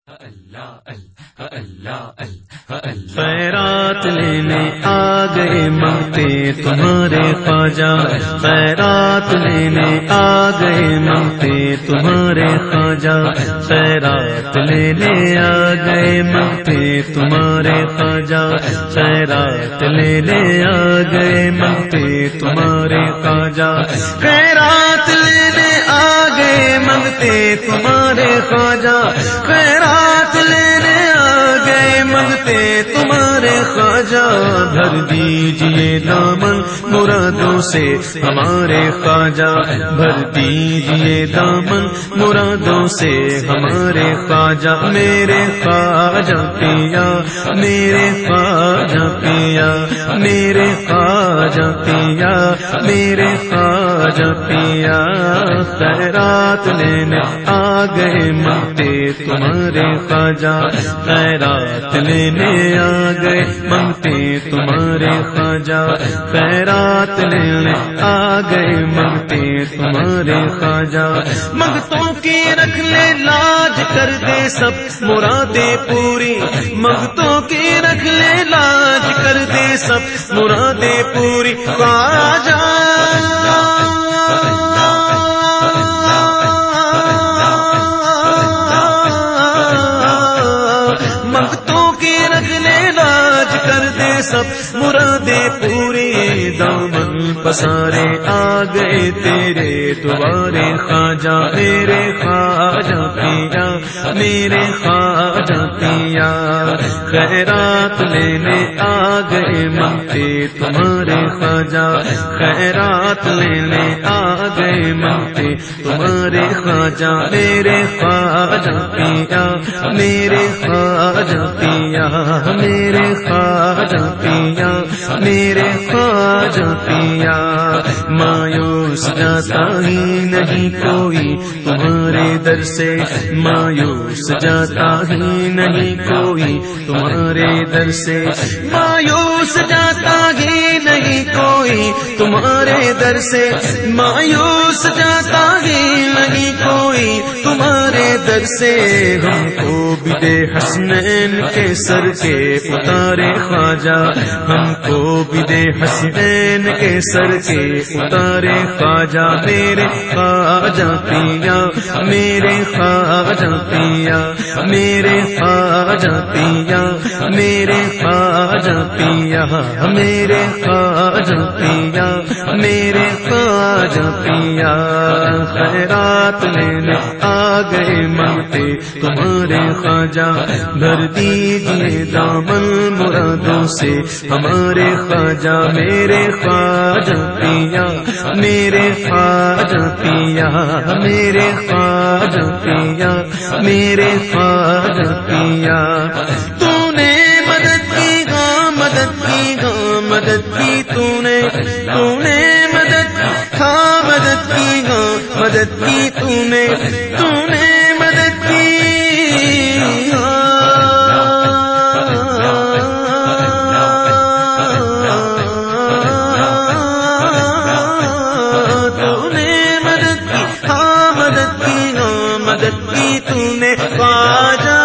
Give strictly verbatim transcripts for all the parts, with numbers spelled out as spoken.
خیرات لینے آ گئے مانگتے تمہارے خواجہ، خیرات لینے آ گئے مانگتے تمہارے خواجہ، خیرات لینے آ گئے مانگتے تمہارے خواجہ، خیرات لینے آ گئے مانگتے تمہارے خواجہ، خیرات لینے آ گئے مانگتے تمہارے خواجہ، خیرات لینے آ گئے مانگتے تمہارے خواجہ، بھر دیجئے دامن مرادوں سے ہمارے خواجہ، بھر دیجئے دامن مرادوں سے ہمارے خواجہ، میرے خواجہ پیا، میرے خواجہ پیا، میرے خواجہ پیا، میرے خواجہ پیا، خیرات لینے آ گئے مانگتے تمہارے خواجہ، خیرات لینے آ گئے مانگتے تمہارے خواجہ، خیرات لینے آ گئے مانگتے تمہارے خواجہ، منگتوں کی رکھ لے لاج کر دے سب مرادیں پوری، منگتوں کی رکھ لے لاج کر دے سب مرادیں پوری، خواجہ منگتوں کی رکھ لے لاج کر دے سب مرادیں پوری، دامن پسارے آ گئے تیرے دوارے خواجہ، میرے خواجہ پیا، میرے خواجہ پیا، خیرات لینے آ گئے مانگتے تمہارے خواجہ، خیرات لینے آ گئے مانگتے تمہارے خواجہ، میرے خواجہ پیا، میرے خواجہ پیا، میرے خواجہ پیا، میرے خواجہ پیا، مایوس جاتا ہی نہیں کوئی تمہارے در سے، مایوس جاتا ہی نہیں کوئی تمہارے در سے، مایوس جاتا ہی نہیں کوئی تمہارے در سے، مایوس جاتا ہی نہیں کوئی تمہارے در سے، ہم کو بھی دے حسنین کے سر کے اتارے خواجہ، ہم کو بھی دے حسنین کے سر کے اتارے خواجہ، میرے خواجہ پیا، میرے خواجہ پیا، میرے خواجہ پیا، میرے خواجہ پیا، میرے خواجہ پیا، میرے خواجہ پیا، خیرات لینے آ گئے مانگتے تمہارے خواجہ، بھر دیجئے دامن مرادوں سے ہمارے خواجہ، میرے خواجہ پیا، میرے خواجہ پیا، میرے خواجہ پیا، میرے خواجہ پیا، تو نے مدد کی گاں مدد کی گاں مدد کی، تو نے تو نے مدد ہاں مدد کی گاں مدد کی، تو نے تو نے مدد کی خواجہ،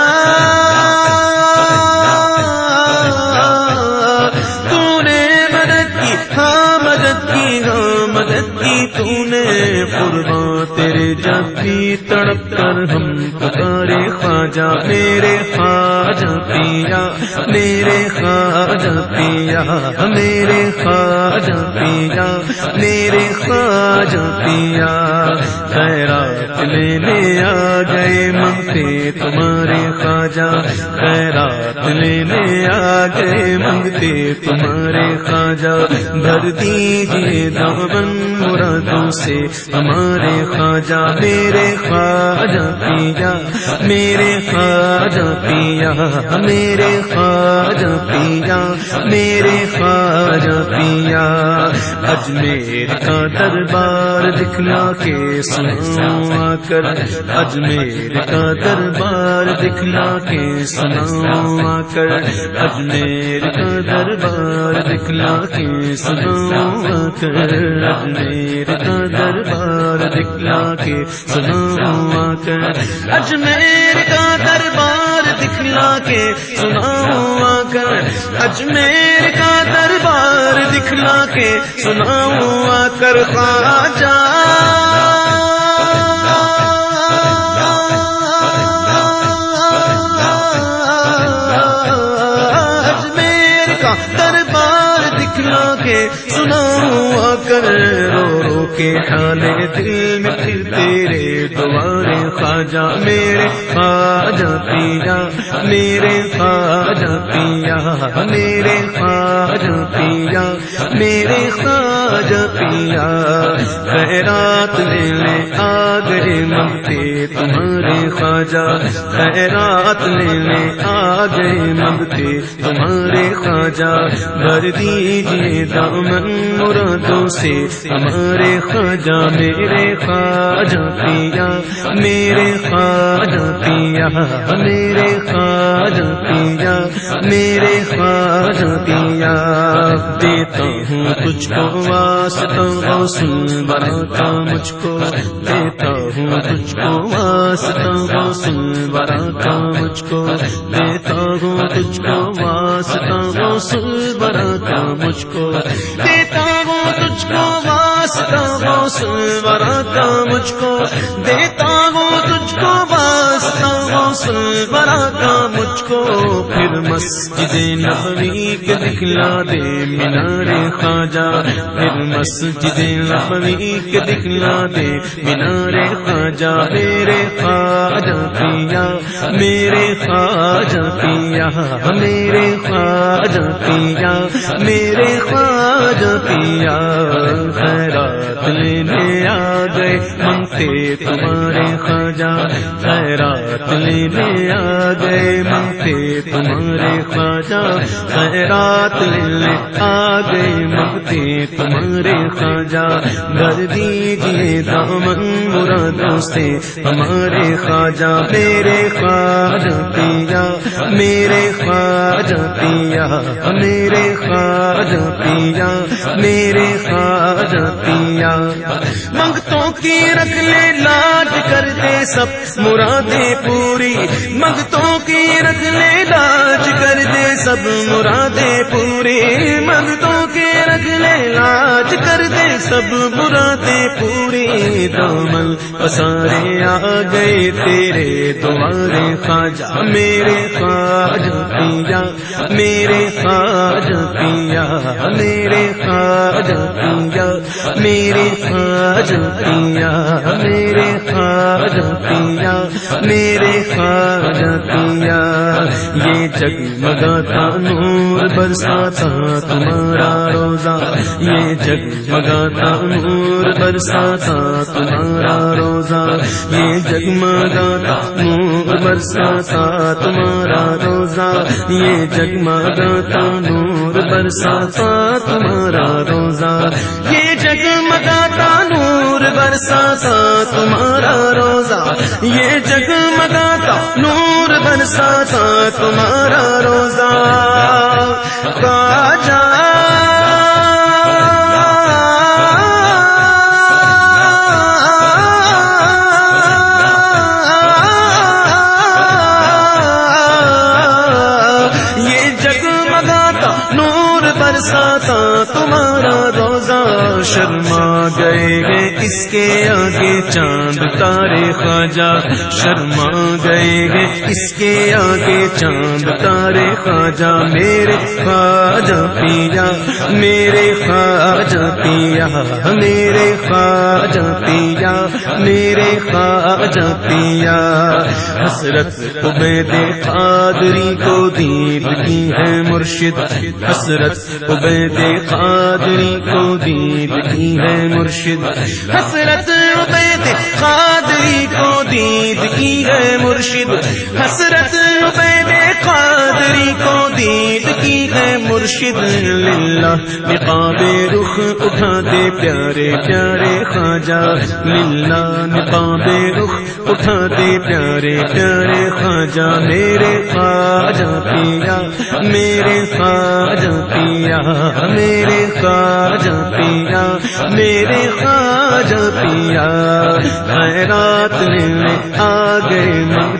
تو نے مدد کی ہاں مدد کی ہاں مدد کی، تو نے قرباں تیرے جب بھی تڑپ کر ہم پکارے خواجہ، میرے خواجہ پیا، میرے خواجہ پیا، میرے خواجہ پیا، میرے خواجہ پیا، خیرات لینے آ گئے مانگتے تمہارے خواجہ، خیرات لینے آ گئے مانگتے تمہارے خواجہ، بھر دیجئے دامن مرادوں سے ہمارے خواجہ، میرے خواجہ پیا، میرے خواجہ پیا، میرے خواجہ پیا، میرے خواجہ پیا، اجمیر کا دربار دکھلا کے سناؤ آ کر، اجمیر کا دربار دکھلا کے سناؤ آ کر، اجمیر کا دربار دکھلا کے سناؤ آ کر، اجمیر کا دربار دکھلا کے سناؤ آ کر، اجمیر کا دربار کے سناؤں آ کر، اجمیر کا دربار دکھلا کے سناؤں آ کر خواجہ دربار دکھلا کے سناؤں آ کر، رو رو کے حالے دل میں پھر تیرے دوارے خواجہ میرے خواجہ پیا، میرے خواجہ پیا، میرے خواجہ پیا، میرے خواجہ پیا، خیرات لینے آ گئے منگتے تمہارے خواجہ، خیرات لینے آ گئے منگتے تمہارے خواجہ، بھر دیجئے دامن مرادوں سے ہمارے خواجہ، میرے خواجہ پیا، میرے خواجہ پیا، میرے خواجہ پیا، میرے خواجہ پیا، دیتا ہوں تجھ کو واسطہ غوث براتا مجھ کو، دیتا ہوں تجھ کو واسطہ غوث براتا مجھ کو، دیتا ہوں تجھ کو واسطہ غوث براتا مجھ کو، دیتا ہوں تجھ کو واسطہ غوث براتا مجھ کو، دیتا ہوں تجھ کو واسطہ غوث براتا مجھ کو، پھر مسجد نبوی کے دکھلا دے مینار خواجہ، پھر مسجد نبوی کے دکھلا دے مینار خواجہ، میرے خواجہ پیا، میرے خواجہ پیا، میرے خواجہ پیا، میرے خواجہ پیا، خیرات لینے آ گئے منگتے تمہارے خواجہ، خیرات لینے آ گئے منگتے تمہارے خواجہ، خیرات لینے آ گئے منگتے تمہارے خواجہ، بھر دیجئے دامن مرادوں سے ہمارے خواجہ، میرے خواجہ پیا، میرے خواجہ پیا، میرے خواجہ پیا، میرے خواجہ پیا، منگتوں کی رکھ لے لاج کر دے سب مرادیں پوری، منگتوں کی رکھ لے لاج کر دے سب مرادیں پوری، منگتوں کی رکھ لے لاج کر دے سب مرادیں پوری، دامن پسارے آ گئے تیرے دوارے خواجہ، میرے خواجہ پیا، میرے خواجہ پیا، میرے خواجہ پیا، میرے خواجہ پیا، میرے خواجہ پیا، میرے خواجہ پیا، یہ جگمگاتا نور برساتا تمہارا روزہ، یہ جگمگاتا نور برساتا تمہارا روزہ، یہ جگمگاتا نور برساتا تمہارا روزہ، یہ جگمگاتا نور برساتا تمہارا روزہ، یہ جگمگاتا نور برساتا تمہارا روزہ، یہ جگمگاتا نور برساتا تمہارا روزہ، خواجہ برساتا تمہارا روزہ، شرما گئے ہیں اس کے آگے چاند تارے خواجہ، شرما گئے ہیں اس کے آگے چاند تارے خواجہ، میرے خواجہ پیا، میرے خواجہ پیا، میرے خواجہ پیا، میرے خواجہ پیا، حسرت عبید قادری کو دید کی ہے مرشد، حسرت عبید قادری کو دید کی ہے مرشد، حسرت عبید قادری کو دید کی ہے مرشد، حسرت عبید قادری کو دید کی ہے مرشد، للہ نقاب رخ اٹھا دے پیارے پیارے خواجہ، للہ نقاب رخ اٹھا دے پیارے پیارے خواجہ، میرے خواجہ پیا، میرے خواجہ پیا، میرے خواجہ پیا، میرے خواجہ پیا، خیرات لینے آ گئے منگتے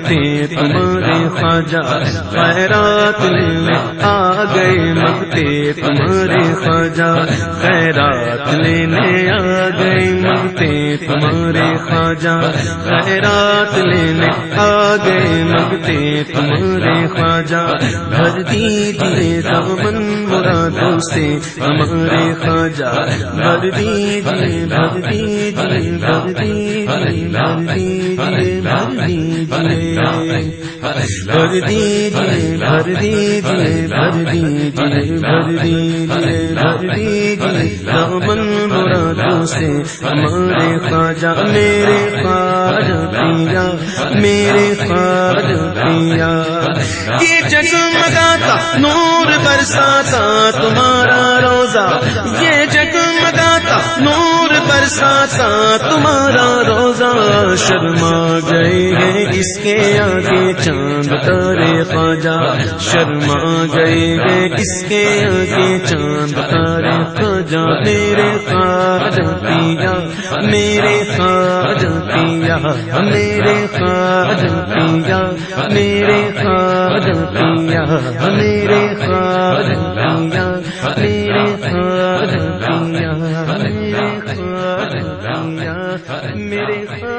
منگتے تمہارے خواجہ خیرات لینے آ گئے منگتے تمہارے خواجہ خیرات لینے آ گئے منگتے تمہارے خواجہ خیرات لینے آ گئے منگتے تمہارے خواجہ بھر دیجئے دامن مرادوں سے ہمارے خواجہ بھر دیجئے بھر دیجئے بھر دیجئے بھر دیجئے بھر دیجئے بھر دیجئے بھر دیجئے بھر دیجئے بھر دیجئے بھر دیجئے دامن مرادوں سے ہمارے خواجہ میرے خواجہ پیا میرے خواجہ پیا یہ جگمگاتا نور برساتا تمہارا روزہ یہ جگمگاتا نور برساتا تمہارا روزہ شرما گئے ہیں اس کے آگے چاند تارے خواجہ شرما گئے ہیں اس کے آگے چاند تارے خواجہ میرے خواجہ پیا میرے خواجہ پیا میرے خواجہ پیا میرے خواجہ پیا میرے خواجہ پیا میرے خواجہ پیا میرے خواجہ پیا میرے